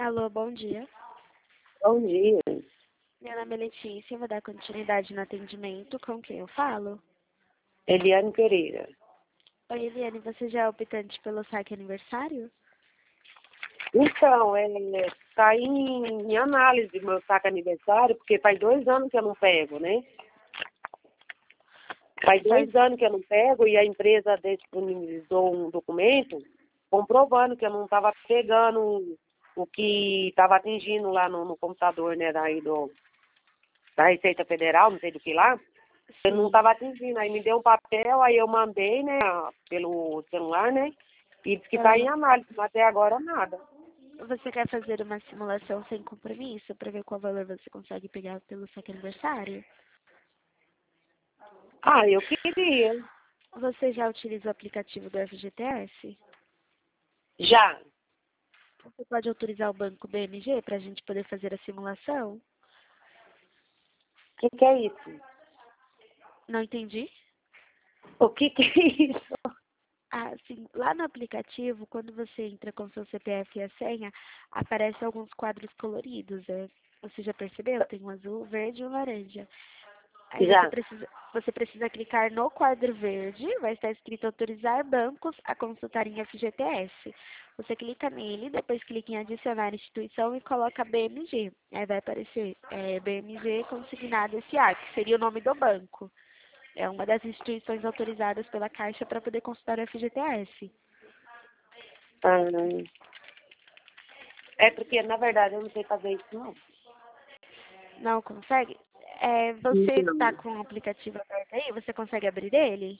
Alô, bom dia. Bom dia. Meu nome é Letícia, eu vou dar continuidade no atendimento. Com quem eu falo? Eliane Pereira. Oi, Eliane, você já é optante pelo saque aniversário? Então, tá em análise meu saque aniversário, porque faz 2 anos que eu não pego, né? Faz Faz... 2 anos que eu não pego e a empresa disponibilizou um documento comprovando que eu não estava pegando o que estava atingindo lá no computador, né, da Receita Federal, não sei do que lá. Eu não estava atingindo, aí me deu um papel, aí eu mandei, né, pelo celular, né, e disse que está em análise, mas até agora nada. Você quer fazer uma simulação sem compromisso para ver qual valor você consegue pegar pelo saque aniversário? Ah, eu queria. Você já utiliza o aplicativo do FGTS? Já. Você pode autorizar o banco BMG para a gente poder fazer a simulação? O que é isso? Não entendi? O que é isso? Ah, sim. Lá no aplicativo, quando você entra com seu CPF e a senha, aparecem alguns quadros coloridos. Você já percebeu? Tem um azul, verde e um laranja. Aí Já. você precisa clicar no quadro verde, vai estar escrito autorizar bancos a consultarem FGTS. Você clica nele, depois clica em adicionar instituição e coloca BMG. Aí vai aparecer BMG Consignado SA, que seria o nome do banco. É uma das instituições autorizadas pela Caixa para poder consultar o FGTS. Ah, é porque, na verdade, eu não sei fazer isso, não. Não consegue? Você está Não. com o aplicativo aberto aí? Você consegue abrir ele?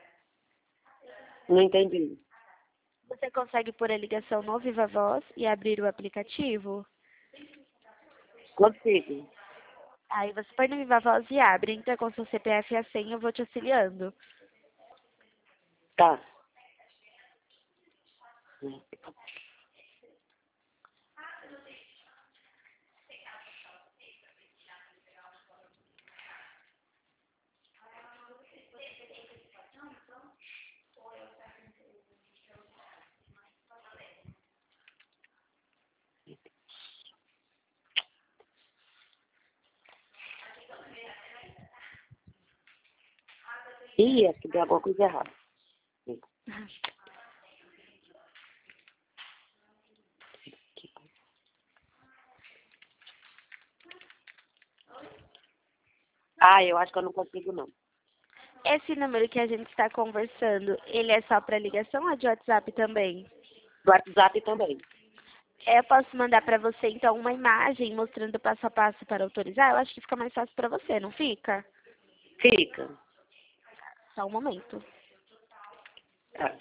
Não entendi. Você consegue pôr a ligação no Viva Voz e abrir o aplicativo? Consigo. Aí você põe no Viva Voz e abre. Entra com seu CPF e a senha, eu vou te auxiliando. Tá. Ih, acho que deu alguma coisa errada. Ah, eu acho que eu não consigo, não. Esse número que a gente está conversando, ele é só para ligação ou é de WhatsApp também? Do WhatsApp também. Eu posso mandar para você, então, uma imagem mostrando passo a passo para autorizar? Eu acho que fica mais fácil para você, não fica? Fica. Só um momento. Tá.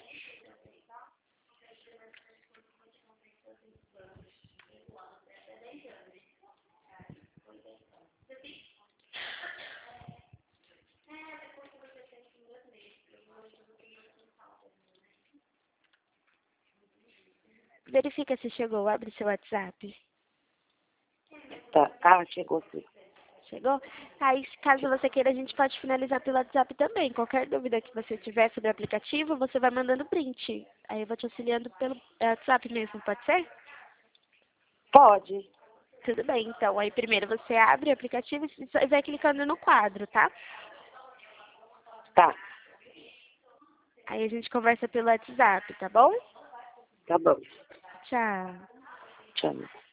Verifica se chegou, abre seu WhatsApp. Tá. Ah, chegou sim. Chegou? Aí, caso você queira, a gente pode finalizar pelo WhatsApp também. Qualquer dúvida que você tiver sobre o aplicativo, você vai mandando print. Aí eu vou te auxiliando pelo WhatsApp mesmo, pode ser? Pode. Tudo bem, então. Aí primeiro você abre o aplicativo e vai clicando no quadro, tá? Tá. Aí a gente conversa pelo WhatsApp, tá bom? Tá bom. Tchau. Tchau.